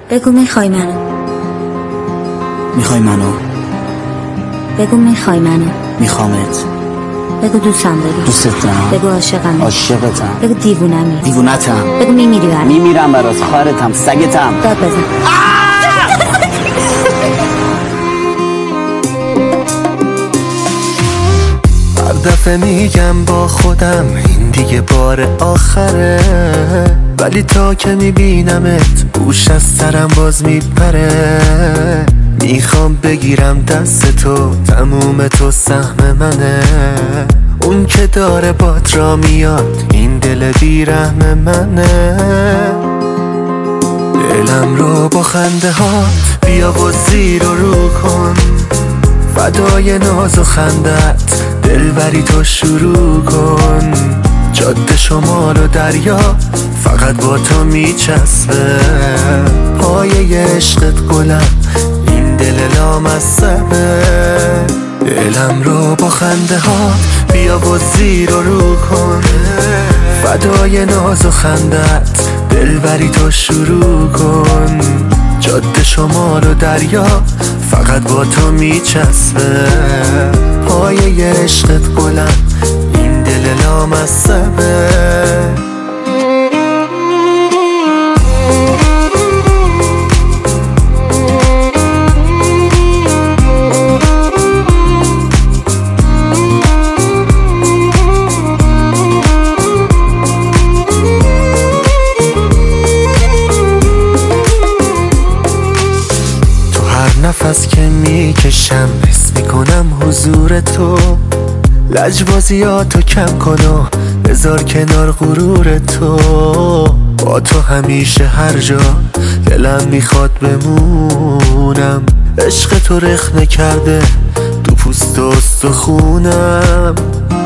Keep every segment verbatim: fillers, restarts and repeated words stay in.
بگو میخوای منو. میخوای منو؟ بگو میخوای منو. میخوامت. بگو دوستم داری. دوستت دارم. بگو عاشقم. عاشقتم. بگو دیوونمی. دیوونتم. بگو میمیری برام. میمیرم برات. خارتم. سگتم. داد بزن. هر دفعه میگم با خودم این دیگه بار آخره، ولی تا که میبینمت گوش از سرم باز میپره. میخوام بگیرم دست تو، تموم تو سهم منه. اون که داره بات را میاد، این دل بیرحم منه. دلم رو با خنده هات بیا و زیر و رو کن، فدای ناز و خندت دلبری تو شروع کن. جاده شمال و دریا فقط با تو میچسبه، پایه عشقت گلم این دل لامصبه. دلم رو با خنده ها بیا و زیر و رو کن، فدای ناز و خندت دلبری تو شروع کن. جاده شمال و دریا فقط با تو میچسبه، پایه عشقت گلم این دل لامصبه. نفس که میکشم حس میکنم حضور تو، لجبازیاتو کم کن و بذار کنار غرور تو. با تو همیشه هر جا دلم میخواد بمونم، عشق تو رخنه کرده تو پوست و استخونم.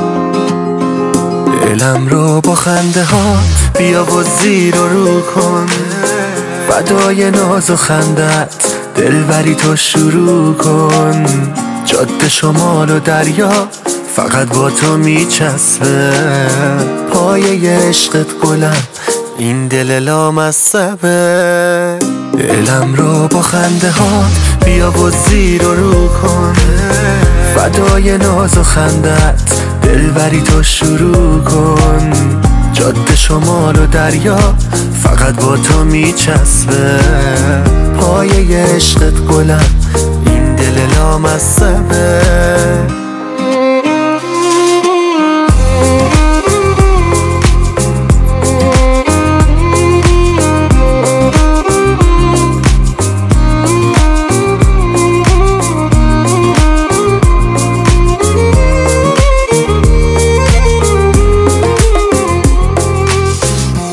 دلم رو با خنده ها بیا و زیر و رو کن، فدای ناز و خندت دلبری تو شروع کن. جاده شمال و دریا فقط با تو میچسبه، پایه عشقت گلم این دل لامصبه. دلم رو با خنده ها بیا و زیر و رو کن، فدای ناز و خندت دلبری تو شروع کن. جاده شمال و دریا فقط با تو میچسبه، پایه عشقت گلم این دل لامصبه.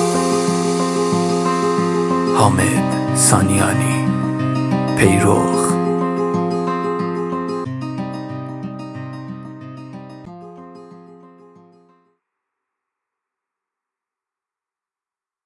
حامد سانیانی، پیروخ.